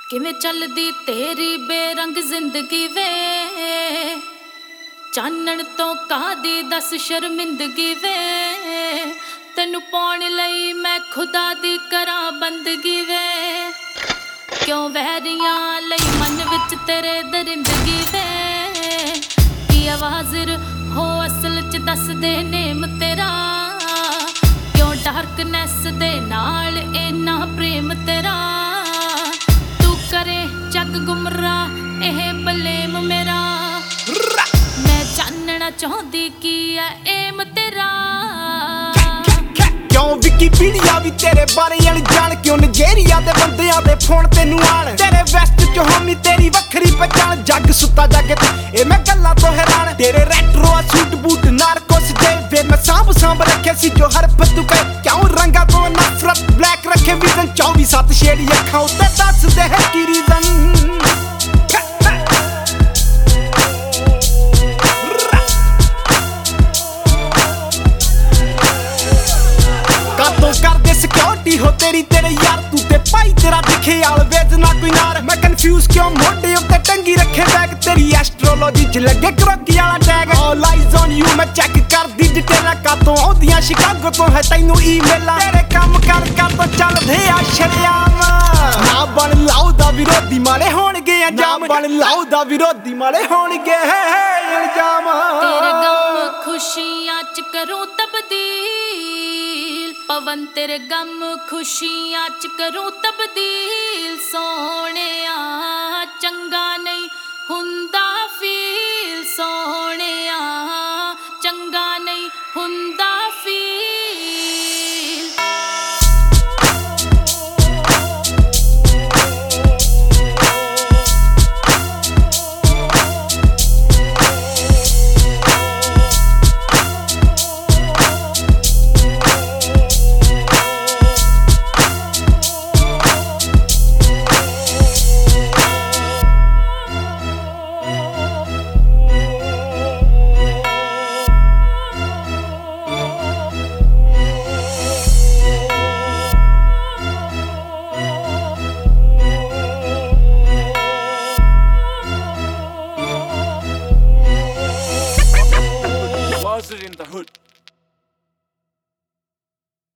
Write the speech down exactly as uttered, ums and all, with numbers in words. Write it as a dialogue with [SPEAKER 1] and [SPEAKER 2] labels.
[SPEAKER 1] ਕਿਵੇਂ ਚੱਲਦੀ ਤੇਰੀ ਬੇਰੰਗ ਜ਼ਿੰਦਗੀ ਵੇ, ਚਾਨਣ ਤੋਂ ਕਾਦੀ ਦਸ ਸ਼ਰਮਿੰਦਗੀ ਵੇ। ਤੈਨੂੰ ਪਾਉਣ ਲਈ ਮੈਂ ਖੁਦਾ ਦੀ ਕਰਾਂ ਬੰਦਗੀ ਵੇ, ਕਿਉਂ ਵਹਿਰੀਆਂ ਲਈ ਮਨ ਵਿੱਚ ਤੇਰੇ ਦਰਿੰਦਗੀ ਵੇ। ਕੀ ਆਵਾਜ਼ ਹੋ ਅਸਲ ਚ ਦੱਸ ਦੇ ਨੇਮ ਤੇਰਾ, ਕਿਉਂ ਡਾਰਕਨੈਸ ਦੇ ਨਾਲ ਇੰਨਾ ਪ੍ਰੇਮ ਤੇਰਾ। ਤੂੰ ਕਰੇ ਜੱਗ ਗੁੰਮਰਾਹ ਇਹ ਬਲੇਮ ਮੇਰਾ, ਮੈਂ ਜਾਣਨਾ ਚਾਹੁੰਦੀ ਕੀ ਐ ਏਮ ਤੇਰਾ।
[SPEAKER 2] ਕਿਉਂ ਵਿਕੀਪੀਡੀਆ ਵੀ ਤੇਰੇ ਬਾਰੇ ਅਣਜਾਣ, ਕਿਉਂ ਨਜੇਰੀਆ ਦੇ ਬੰਦਿਆਂ ਦੇ ਫੋਨ ਤੈਨੂੰ ਆਣ। ਤੇਰੇ ਵੈਸਟ ਚ ਹੋਮੀ ਤੇਰੀ ਵੱਖਰੀ ਪਛਾਣ, ਜੱਗ ਸੁੱਤਾ ਜਾਗੇ ਇਹ ਮੈਂ ਗੱਲਾਂ ਤੋਂ ਹੈਰਾਨ। ਤੇਰੇ ਰੈਟਰੋ ਸੂਟ ਬੂਟ ਨਾਰਕੋਸ ਦੇ ਵੇ ਮੈਂ ਸਾਂਭ ਸਾਂਭ ਰੱਖੇ ਸੀ ਜੋ ਹਰਫ ਤੂੰ ਕਹੇ। ਕਿਉਂ ਰੰਗਾਂ ਤੋਂ ਨਫ਼ਰਤ ਬਲੈਕ ਰੱਖੇ ਵਿਜ਼ਨ, ਚੌਵੀ ਸੱਤ ਸ਼ੇਡੀ ਅੱਖਾਂ ਉੱਤੇ ਦੱਸਦੇ ਹੈ ਕੀ ਰੀਜ਼ਨ। ਕਰਦੇ ਸਿਕਿਉਰਿਟੀ ਹੋ ਤੇਰੀ ਤੇਰੇ ਯਾਰ, ਤੂੰ ਤੇ ਭਾਈ ਤੇਰਾ ਦਿਖੇ ਆਲਵੇਜ਼ ਨਾ ਕੋਈ ਨਾਰ। ਮੈਂ ਕਨਫਿਊਜ਼ ਕਿਉਂ ਮੋਢੇ ਉੱਤੇ ਟੰਗੀ ਰੱਖੇ ਬੈਗ, ਤੇਰੀ ਐਸਟ੍ਰੋਲੋਜੀ ਚ ਲੱਗੇ ਕਰੋਕੀ ਵਾਲਾ tag. All eyes on you ਮੈਂ ਚੈੱਕ ਕਰਦੀ ਡਿਟੇਲਾਂ, ਕਾਤੋਂ ਆਉਂਦੀਆਂ ਸ਼ਿਕਾਗੋ ਤੋਂ ਹੈ ਤੈਨੂੰ ਈਮੇਲਾਂ। ਤੇਰੇ ਕੰਮ ਕਰ ਕਰ ਤੋਂ ਚੱਲਦੇ ਆ ਸ਼ਰੇਆਮ, ਨਾ ਬਣ ਲਾਉ ਦਾ ਵਿਰੋਧੀ ਮਾਰੇ ਹੋਣਗੇ ਅੰਜਾਮ। ਬਣ ਲਾਉ ਦਾ ਵਿਰੋਧੀ ਮਾਰੇ ਹੋਣਗੇ ਇਲਜ਼ਾਮ।
[SPEAKER 1] ਤੇਰੇ ਗਮ ਖੁਸ਼ੀਆਂ ਚ ਕਰੂੰ ਤਬਦੀਲ, ਪਵਨ ਤੇਰੇ ਗਮ ਖੁਸ਼ੀਆਂ ਚ ਕਰੂੰ ਤਬਦੀਲ। ਸੋਹਣਿਆ ਚੰਗਾ ਨਹੀਂ ਹੁੰਦਾ